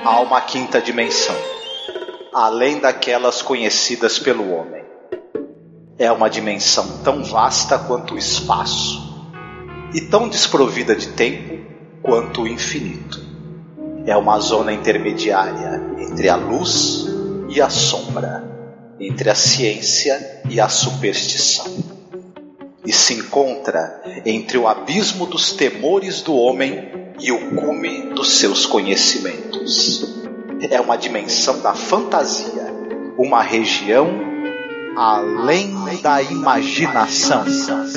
Há uma quinta dimensão, além daquelas conhecidas pelo homem. É uma dimensão tão vasta quanto o espaço, e tão desprovida de tempo quanto o infinito. É uma zona intermediária entre a luz e a sombra, entre a ciência e a superstição. E se encontra entre o abismo dos temores do homem e o cume dos seus conhecimentos. É uma dimensão da fantasia, uma região além da imaginação.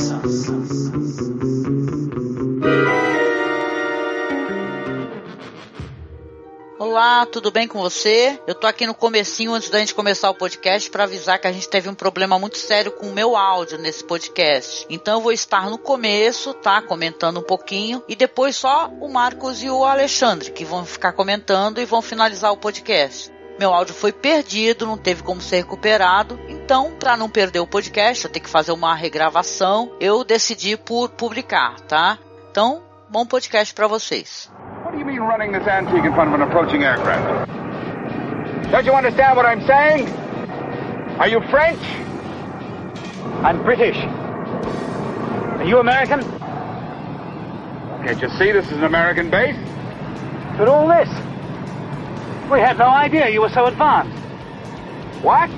Olá, tudo bem com você? Eu tô aqui no comecinho, antes da gente começar o podcast, para avisar que a gente teve um problema muito sério com o meu áudio nesse podcast. Então eu vou estar no começo, tá? Comentando um pouquinho, e depois só o Marcos e o Alexandre, que vão ficar comentando e vão finalizar o podcast. Meu áudio foi perdido, não teve como ser recuperado, então, para não perder o podcast, eu tenho que fazer uma regravação, eu decidi por publicar, tá? Então, bom podcast para vocês. What do you mean running this antique in front of an approaching aircraft? Don't you understand what I'm saying? Are you French? I'm British. Are you American? Can't you see this is an American base? But all this? We had no idea you were so advanced. What?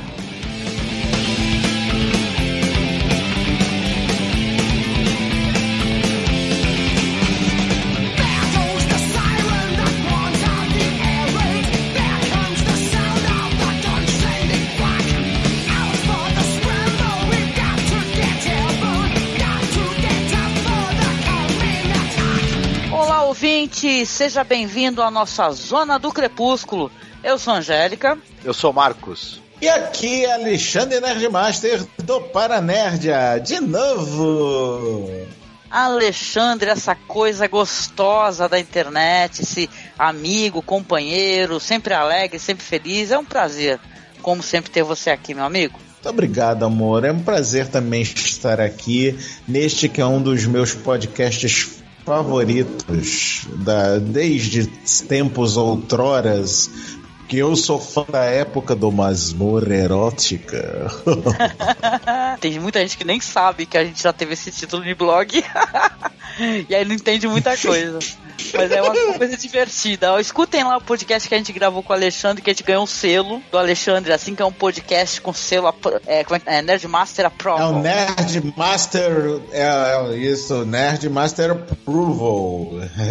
Ouvinte, seja bem-vindo à nossa Zona do Crepúsculo. Eu sou a Angélica. Eu sou o Marcos. E aqui é Alexandre Nerdmaster do Paranerdia, de novo. Alexandre, essa coisa gostosa da internet, esse amigo, companheiro, sempre alegre, sempre feliz. É um prazer, como sempre, ter você aqui, meu amigo. Muito obrigado, amor. É um prazer também estar aqui neste que é um dos meus podcasts favoritos desde tempos outroras, que eu sou fã da época do Masmorra Erótica. Tem muita gente que nem sabe que a gente já teve esse título de blog e aí não entende muita coisa. Mas é uma coisa divertida. Ó, escutem lá o podcast que a gente gravou com o Alexandre, que a gente ganhou um selo do Alexandre, assim, que é um podcast com selo Nerdmaster Approval. É o Nerdmaster, isso, Nerdmaster Approval.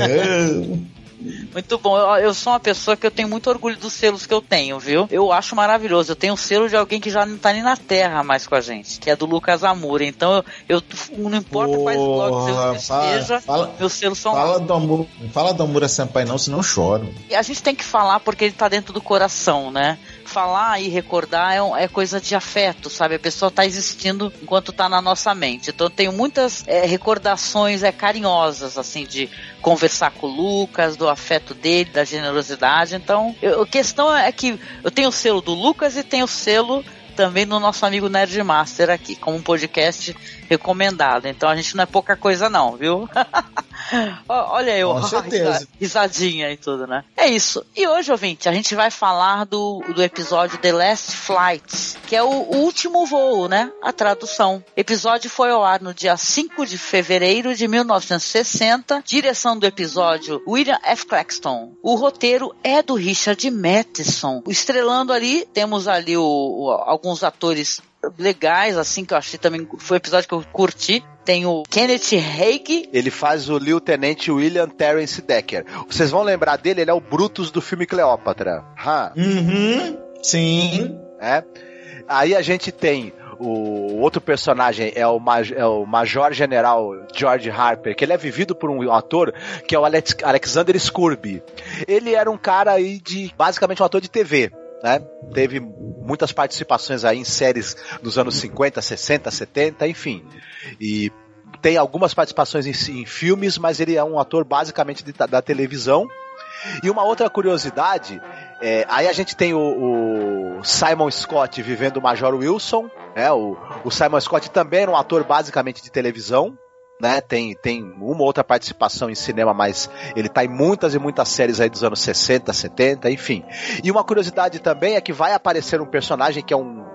Muito bom, eu sou uma pessoa que eu tenho muito orgulho dos selos que eu tenho, viu? Eu acho maravilhoso, eu tenho um selo de alguém que já não tá nem na terra mais com a gente, que é do Lucas Amura, então eu não importa quais blogs eu esteja, meus selos são lá. Fala do Amura Senpai não, senão eu choro. E a gente tem que falar porque ele tá dentro do coração, né? Falar e recordar é coisa de afeto, sabe? A pessoa tá existindo enquanto tá na nossa mente. Então eu tenho muitas recordações carinhosas, assim, de conversar com o Lucas, do afeto dele, da generosidade. Então, a questão é que eu tenho o selo do Lucas e tenho o selo também do nosso amigo Nerdmaster aqui, como um podcast recomendado. Então a gente não é pouca coisa não, viu? Olha eu, com certeza. Risadinha e tudo, né? É isso. E hoje, ouvinte, a gente vai falar do episódio The Last Flight, que é o último voo, né? A tradução. O episódio foi ao ar no dia 5 de fevereiro de 1960. Direção do episódio, William F. Claxton. O roteiro é do Richard Matheson. Estrelando ali, temos ali alguns atores legais, assim, que eu achei também, foi um episódio que eu curti. Tem o Kenneth Haig. Ele faz o Lieutenant William Terence Decker. Vocês vão lembrar dele, ele é o Brutus do filme Cleópatra. Sim. Aí a gente tem o outro personagem, é o Major General George Harper, que ele é vivido por um ator que é o Alexander Scurby. Ele era um cara aí basicamente um ator de TV. Né? Teve muitas participações aí em séries dos anos 50, 60, 70, enfim. E tem algumas participações em filmes, mas ele é um ator basicamente da televisão. E uma outra curiosidade, aí a gente tem o Simon Scott vivendo o Major Wilson, né? O Simon Scott também era um ator basicamente de televisão, né? Tem uma ou outra participação em cinema, mas ele tá em muitas e muitas séries aí dos anos 60, 70, enfim. E uma curiosidade também é que vai aparecer um personagem que é um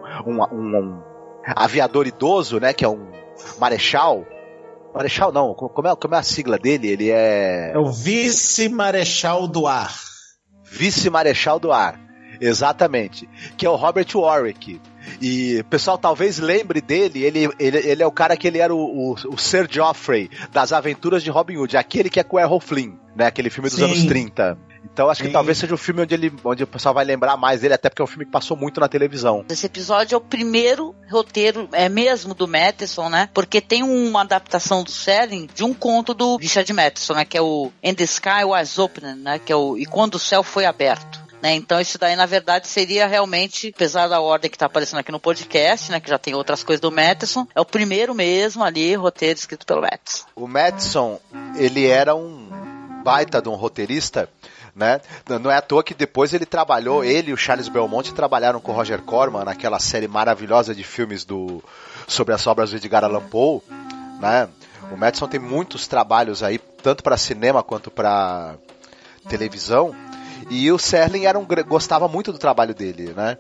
aviador idoso, né? Que é um marechal. Marechal não, como é a sigla dele? Ele é... É o vice-marechal do ar. Vice-marechal do ar, exatamente. Que é o Robert Warwick. E o pessoal talvez lembre dele, ele é o cara que ele era o Sir Geoffrey das Aventuras de Robin Hood, aquele que é com o Errol Flynn, né? Aquele filme dos anos 30. Então acho que talvez seja o filme onde o pessoal vai lembrar mais dele, até porque é um filme que passou muito na televisão. Esse episódio é o primeiro roteiro, mesmo do Matheson, né? Porque tem uma adaptação do Serling de um conto do Richard Matheson, né? Que é o And the Sky Was Open, né? Que é o E Quando o Céu Foi Aberto. Né, então isso daí na verdade seria realmente, apesar da ordem que está aparecendo aqui no podcast, né, que já tem outras coisas do Matheson, é o primeiro mesmo ali, roteiro escrito pelo Matheson. O Matheson, ele era um baita de um roteirista, né? Não é à toa que depois ele e o Charles Belmonte trabalharam com o Roger Corman naquela série maravilhosa de filmes sobre as obras do Edgar Allan Poe, né? O Matheson tem muitos trabalhos aí, tanto para cinema quanto para televisão. E o Serling gostava muito do trabalho dele, né?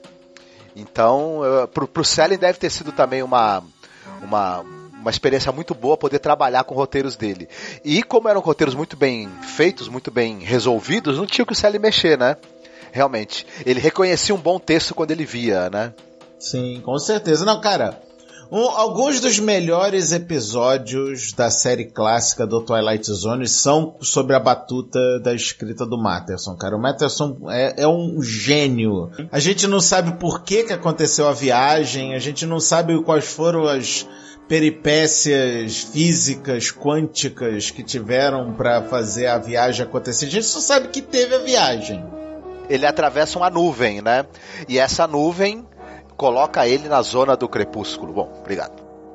Então, pro Serling deve ter sido também uma experiência muito boa poder trabalhar com roteiros dele. E como eram roteiros muito bem feitos, muito bem resolvidos, não tinha o que o Serling mexer, né? Realmente. Ele reconhecia um bom texto quando ele via, né? Sim, com certeza. Não, cara... Alguns dos melhores episódios da série clássica do Twilight Zone são sobre a batuta da escrita do Matheson, cara. O Matheson é um gênio. A gente não sabe por que aconteceu a viagem, a gente não sabe quais foram as peripécias físicas, quânticas que tiveram para fazer a viagem acontecer. A gente só sabe que teve a viagem. Ele atravessa uma nuvem, né? E essa nuvem coloca ele na zona do crepúsculo. Bom, obrigado.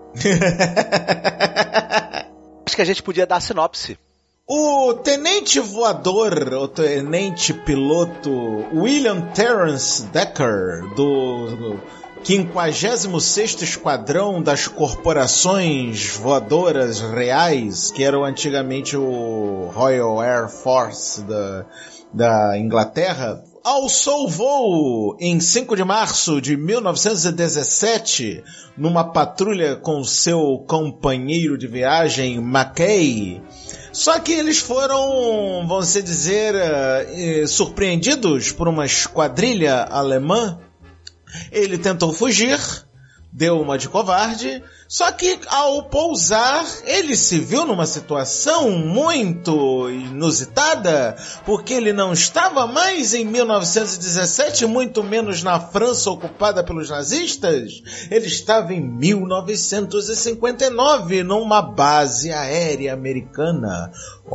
Acho que a gente podia dar a sinopse. O tenente voador, o tenente piloto William Terence Decker, do 56º Esquadrão das Corporações Voadoras Reais, que era antigamente o Royal Air Force da Inglaterra, alçou voo em 5 de março de 1917 numa patrulha com seu companheiro de viagem, Mackay. Só que eles foram, vamos dizer, surpreendidos por uma esquadrilha alemã. Ele tentou fugir, deu uma de covarde, só que ao pousar ele se viu numa situação muito inusitada, porque ele não estava mais em 1917, muito menos na França ocupada pelos nazistas. Ele estava em 1959, numa base aérea americana.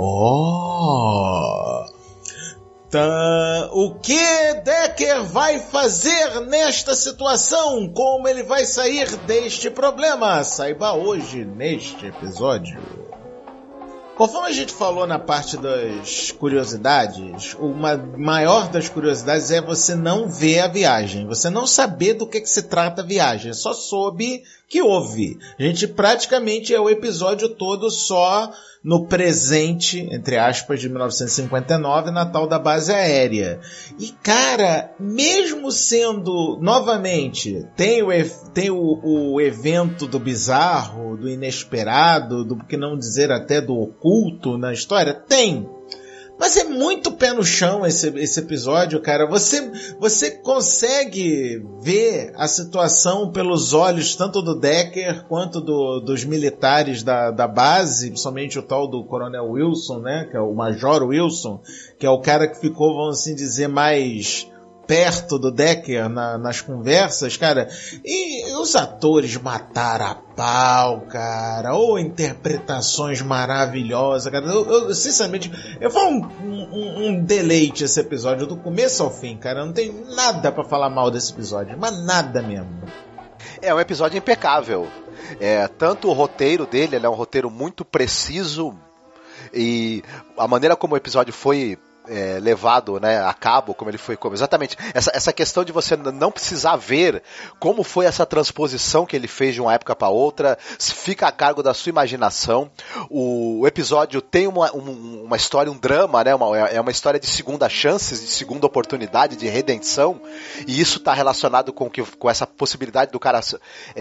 O que Decker vai fazer nesta situação? Como ele vai sair deste problema? Saiba hoje neste episódio. Conforme a gente falou na parte das curiosidades, uma maior das curiosidades é você não ver a viagem, você não saber do que se trata a viagem, só soube que houve. A gente praticamente é o episódio todo só no presente, entre aspas, de 1959, na tal da base aérea. E, cara, mesmo sendo, novamente, tem o evento do bizarro, do inesperado, do que não dizer até do oculto na história, tem. Mas é muito pé no chão esse episódio, cara. Você consegue ver a situação pelos olhos tanto do Decker quanto dos militares da base, principalmente o tal do Coronel Wilson, né? Que é o Major Wilson, que é o cara que ficou, vamos assim dizer, mais perto do Decker nas conversas, cara. E os atores mataram a pau, cara. Ou interpretações maravilhosas, cara. Eu sinceramente, foi um deleite esse episódio, do começo ao fim, cara. Não tem nada pra falar mal desse episódio, mas nada mesmo. É um episódio impecável. Tanto o roteiro dele, ele é um roteiro muito preciso, e a maneira como o episódio foi levado, né, a cabo, como ele foi, exatamente, essa questão de você não precisar ver como foi essa transposição que ele fez de uma época para outra, fica a cargo da sua imaginação. O episódio tem uma história, um drama, né, é uma história de segunda chances, de segunda oportunidade, de redenção, e isso está relacionado com essa possibilidade do cara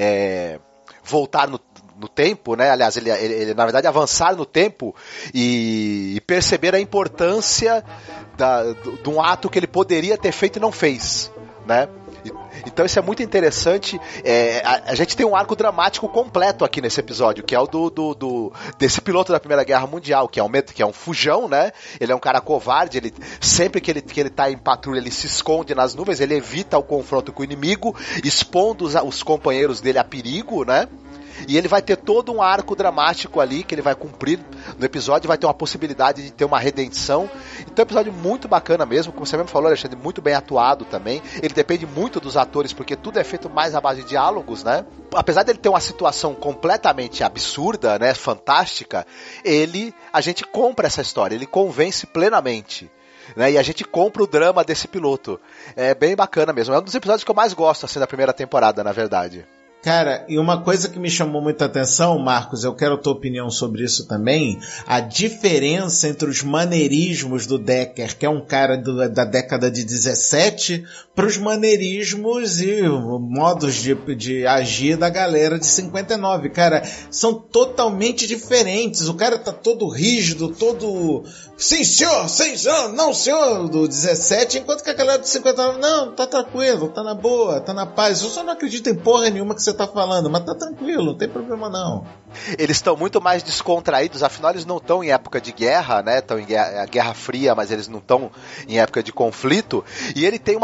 voltar no tempo, né? Aliás, ele na verdade avançar no tempo e perceber a importância de um ato que ele poderia ter feito e não fez, né? Então isso é muito interessante. A gente tem um arco dramático completo aqui nesse episódio, que é o desse piloto da Primeira Guerra Mundial, que é um fujão, né? Ele é um cara covarde, sempre que ele tá em patrulha, ele se esconde nas nuvens, ele evita o confronto com o inimigo, expondo os companheiros dele a perigo, né? E ele vai ter todo um arco dramático ali que ele vai cumprir no episódio, vai ter uma possibilidade de ter uma redenção. Então é um episódio muito bacana mesmo, como você mesmo falou, Alexandre, muito bem atuado também. Ele depende muito dos atores, porque tudo é feito mais à base de diálogos, né? Apesar dele ter uma situação completamente absurda, né, fantástica, a gente compra essa história, ele convence plenamente. Né, e a gente compra o drama desse piloto. É bem bacana mesmo. É um dos episódios que eu mais gosto assim, da primeira temporada, na verdade. Cara, e uma coisa que me chamou muita atenção, Marcos, eu quero a tua opinião sobre isso também, a diferença entre os maneirismos do Decker, que é um cara da década de 17, para os maneirismos e modos de agir da galera de 59. Cara, são totalmente diferentes. O cara tá todo rígido, todo... Sim, senhor, não, senhor, do 17, enquanto que a galera de 59, não, tá tranquilo, tá na boa, tá na paz. Eu só não acredito em porra nenhuma que você tá falando, mas tá tranquilo, não tem problema não. Eles estão muito mais descontraídos, afinal eles não estão em época de guerra, né? Estão em Guerra Fria, mas eles não estão em época de conflito. E ele tem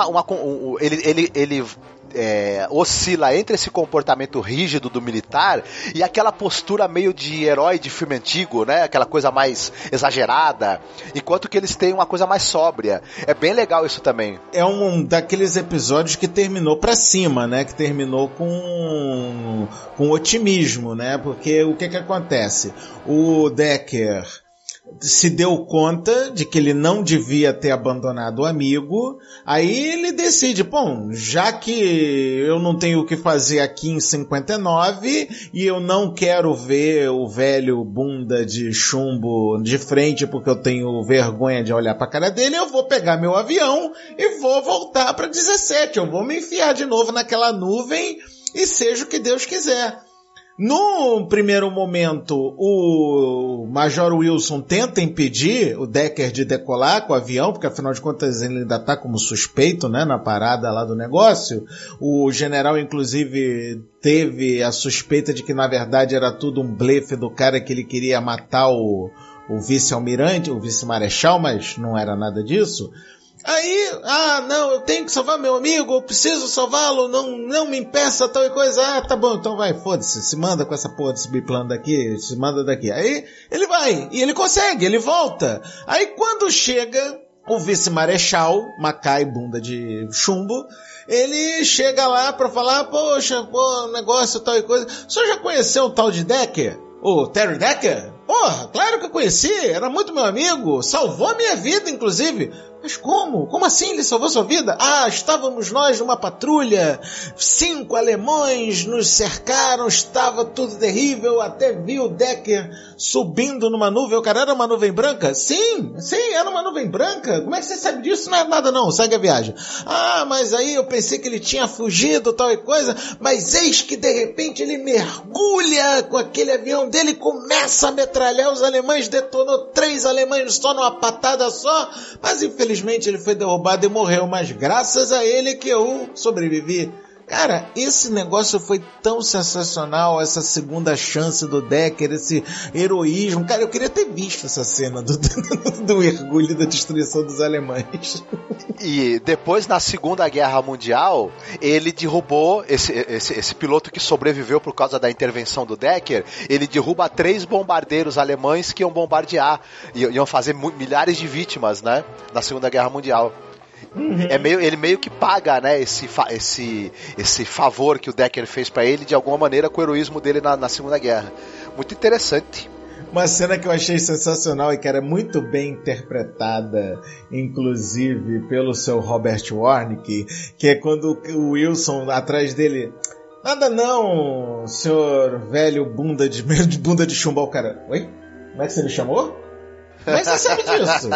ele oscila entre esse comportamento rígido do militar e aquela postura meio de herói de filme antigo, né? Aquela coisa mais exagerada, enquanto que eles têm uma coisa mais sóbria. É bem legal isso também. É um daqueles episódios que terminou pra cima, né? Que terminou com otimismo, né? Porque o que acontece? O Decker se deu conta de que ele não devia ter abandonado o amigo, aí ele decide, bom, já que eu não tenho o que fazer aqui em 59 e eu não quero ver o velho bunda de chumbo de frente porque eu tenho vergonha de olhar pra cara dele, eu vou pegar meu avião e vou voltar pra 17, eu vou me enfiar de novo naquela nuvem e seja o que Deus quiser. No primeiro momento, o Major Wilson tenta impedir o Decker de decolar com o avião, porque afinal de contas ele ainda está como suspeito, né, na parada lá do negócio. O general, inclusive, teve a suspeita de que na verdade era tudo um blefe do cara que ele queria matar o vice-almirante, o vice-marechal, mas não era nada disso. Aí, não, eu tenho que salvar meu amigo, eu preciso salvá-lo, não me impeça tal e coisa. Tá bom, então vai, foda-se, se manda com essa porra desse biplano daqui, se manda daqui. Aí, ele vai, e ele consegue, ele volta. Aí, quando chega o vice-marechal, Macai, bunda de chumbo, ele chega lá pra falar, poxa, negócio tal e coisa. O senhor já conheceu o tal de Decker? O Terry Decker? Porra, claro que eu conheci, era muito meu amigo, salvou a minha vida, inclusive. Mas como? Como assim ele salvou sua vida? Estávamos nós numa patrulha, 5 alemães nos cercaram, estava tudo terrível, até vi o Decker subindo numa nuvem. O cara era uma nuvem branca? Sim, era uma nuvem branca. Como é que você sabe disso? Não é nada não, segue a viagem. Mas aí eu pensei que ele tinha fugido, tal e coisa, mas eis que de repente ele mergulha com aquele avião dele e começa a metralhar os alemães, detonou 3 alemães só numa patada só, mas infelizmente ele foi derrubado e morreu, mas graças a ele que eu sobrevivi. Cara, esse negócio foi tão sensacional, essa segunda chance do Decker, esse heroísmo. Cara, eu queria ter visto essa cena do mergulho e da destruição dos alemães. E depois, na Segunda Guerra Mundial, ele derrubou esse piloto que sobreviveu por causa da intervenção do Decker. Ele derruba 3 bombardeiros alemães que iam bombardear, iam fazer milhares de vítimas, né, na Segunda Guerra Mundial. Uhum. Ele meio que paga, né, esse favor que o Decker fez pra ele de alguma maneira com o heroísmo dele na Segunda Guerra. Muito interessante. Uma cena que eu achei sensacional e que era muito bem interpretada, inclusive pelo seu Robert Warnick, que é quando o Wilson atrás dele... Nada não, senhor velho bunda de chumbo. O cara, oi? Como é que você me chamou? Como é que você sabe disso?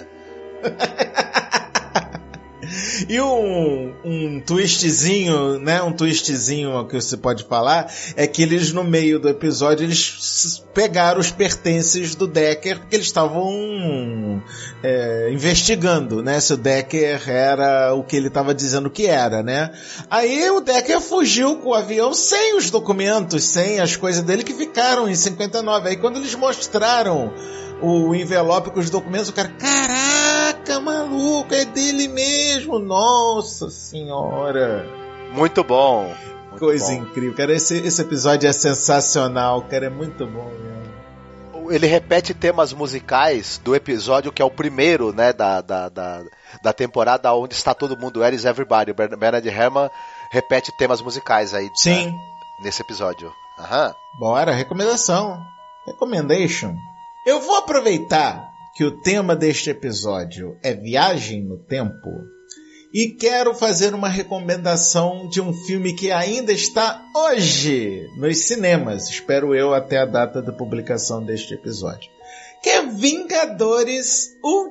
E um twistzinho, né? Um twistzinho que você pode falar é que eles, no meio do episódio, eles pegaram os pertences do Decker, porque eles estavam investigando, né? Se o Decker era o que ele estava dizendo que era, né? Aí o Decker fugiu com o avião sem os documentos, sem as coisas dele que ficaram em 59. Aí quando eles mostraram o envelope com os documentos, o cara, caraca, maluco, é dele mesmo, nossa senhora. Muito bom. Coisa incrível, cara, esse episódio é sensacional, cara, é muito bom mesmo. Ele repete temas musicais do episódio que é o primeiro, né, da temporada onde está todo mundo, Where is Everybody? O Bernard Herrmann repete temas musicais aí. Sim. Né, nesse episódio. Aham. Bora, recomendação. Recommendation. Eu vou aproveitar que o tema deste episódio é viagem no tempo e quero fazer uma recomendação de um filme que ainda está hoje nos cinemas, espero eu até a data da publicação deste episódio, que é Vingadores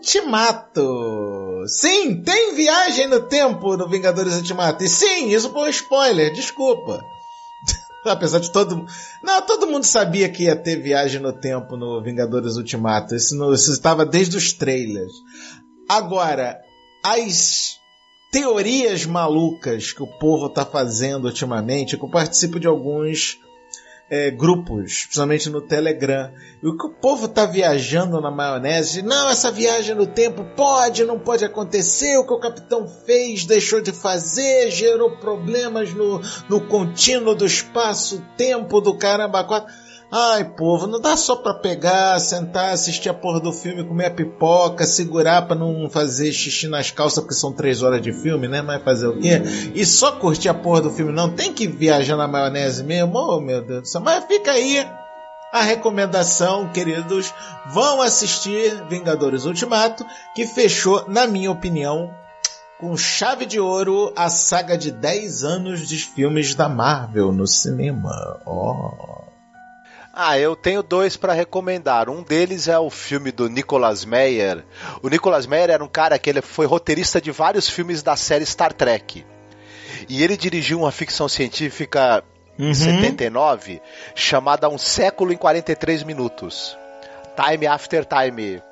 Ultimato. Sim, tem viagem no tempo no Vingadores Ultimato. E sim, isso foi um spoiler, desculpa. Apesar de todo mundo sabia que ia ter viagem no tempo no Vingadores Ultimato. Isso estava desde os trailers. Agora, as teorias malucas que o povo está fazendo ultimamente, que eu participo de alguns grupos, principalmente no Telegram, e o que o povo está viajando na maionese, não, essa viagem no tempo não pode acontecer, o que o capitão fez, deixou de fazer, gerou problemas no contínuo do espaço-tempo do caramba 4. Ai, povo, não dá só pra pegar, sentar, assistir a porra do filme, comer a pipoca, segurar pra não fazer xixi nas calças, porque são 3 horas de filme, né? Mas fazer o quê? E só curtir a porra do filme, não. Tem que viajar na maionese mesmo? Oh, meu Deus do céu. Mas fica aí a recomendação, queridos. Vão assistir Vingadores Ultimato, que fechou, na minha opinião, com chave de ouro a saga de 10 anos de filmes da Marvel no cinema. Eu tenho 2 para recomendar. Um deles é o filme do Nicolas Meyer. O Nicolas Meyer era um cara que ele foi roteirista de vários filmes da série Star Trek. E ele dirigiu uma ficção científica em 79 chamada Um Século em 43 Minutos. Time After Time.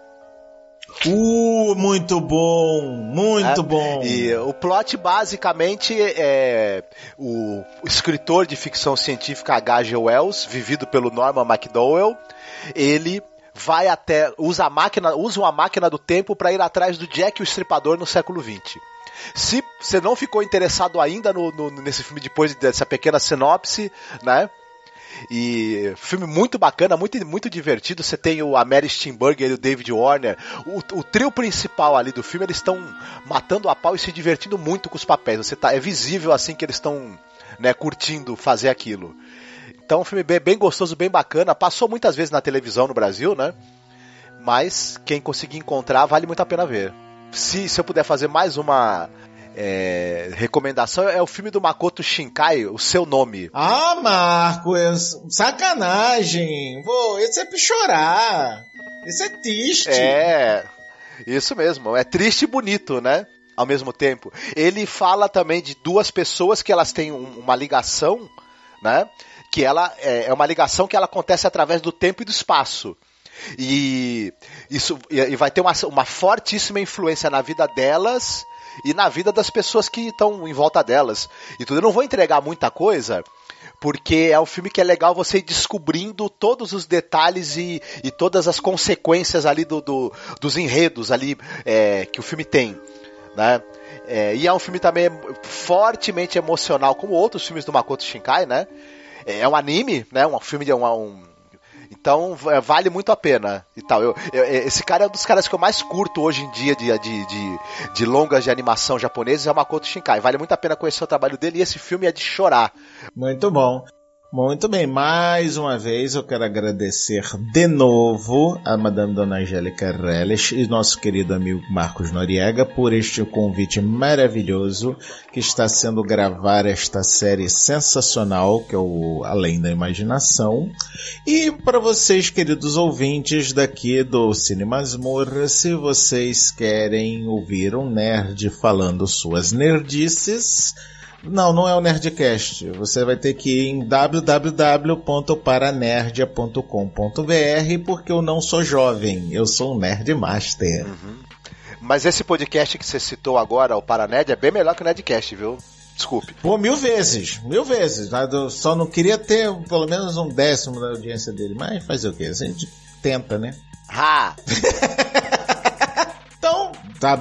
Muito bom, muito bom. E o plot basicamente é o escritor de ficção científica H.G. Wells, vivido pelo Norman MacDowell, ele vai usa uma máquina do tempo para ir atrás do Jack o Estripador no século XX. Se você não ficou interessado ainda nesse filme depois dessa pequena sinopse, né? E filme muito bacana, muito, muito divertido. Você tem a Mary Steenburgen e o David Warner. O trio principal ali do filme, eles estão matando a pau e se divertindo muito com os papéis. É visível assim que eles estão, né, curtindo fazer aquilo. Então, um filme bem gostoso, bem bacana. Passou muitas vezes na televisão no Brasil, né? Mas quem conseguir encontrar, vale muito a pena ver. Se eu puder fazer mais uma recomendação, é o filme do Makoto Shinkai, O Seu Nome. Ah, Marcos, sacanagem. Esse é pra chorar. Esse é triste. Isso mesmo. É triste e bonito, né? Ao mesmo tempo. Ele fala também de 2 pessoas que elas têm uma ligação, né? Que ela é uma ligação que ela acontece através do tempo e do espaço. E vai ter uma fortíssima influência na vida delas e na vida das pessoas que estão em volta delas. E tudo. Eu não vou entregar muita coisa, porque é um filme que é legal você ir descobrindo todos os detalhes e todas as consequências ali dos enredos ali que o filme tem, né? E é um filme também fortemente emocional, como outros filmes do Makoto Shinkai, né? É um anime, né? Um filme de então vale muito a pena e tal. Esse cara é um dos caras que eu mais curto hoje em dia de longas de animação japoneses, é o Makoto Shinkai. Vale muito a pena conhecer o trabalho dele, e esse filme é de chorar. Muito bom. Muito bem, mais uma vez eu quero agradecer de novo a Madame Dona Angélica Reles e nosso querido amigo Marcos Noriega por este convite maravilhoso que está sendo gravar esta série sensacional que é o Além da Imaginação. E para vocês, queridos ouvintes daqui do Cine Masmorra, se vocês querem ouvir um nerd falando suas nerdices... Não é o Nerdcast. Você vai ter que ir em www.paranerdia.com.br porque eu não sou jovem, eu sou um Nerd Master. Mas esse podcast que você citou agora, o Paranerd, é bem melhor que o Nerdcast, viu? Desculpe. Pô, mil vezes. Eu só não queria ter pelo menos 1/10 da audiência dele, mas fazer o quê? A gente tenta, né? Então,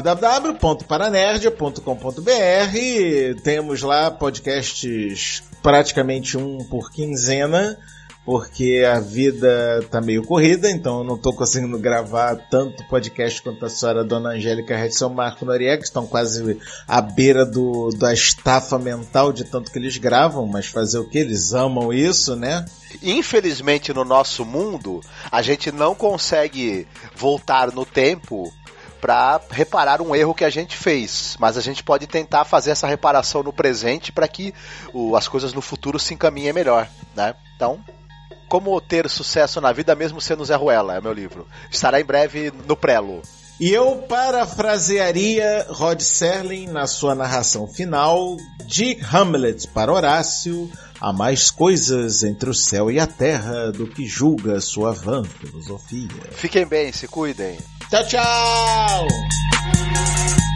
www.paranerdia.com.br. Temos lá podcasts praticamente um por quinzena, porque a vida tá meio corrida, então eu não tô conseguindo gravar tanto podcast quanto a senhora Dona Angélica Reles e São Marco Noriega, que estão quase à beira da estafa mental de tanto que eles gravam, mas fazer o que? Eles amam isso, né? Infelizmente, no nosso mundo, a gente não consegue voltar no tempo para reparar um erro que a gente fez, mas a gente pode tentar fazer essa reparação no presente para que as coisas no futuro se encaminhem melhor, né? Então, como ter sucesso na vida mesmo sendo Zé Ruela, é meu livro. Estará em breve no Prelo. E eu parafrasearia Rod Serling na sua narração final de Hamlet para Horácio: há mais coisas entre o céu e a terra do que julga sua vã filosofia. Fiquem bem, se cuidem. Tchau, tchau!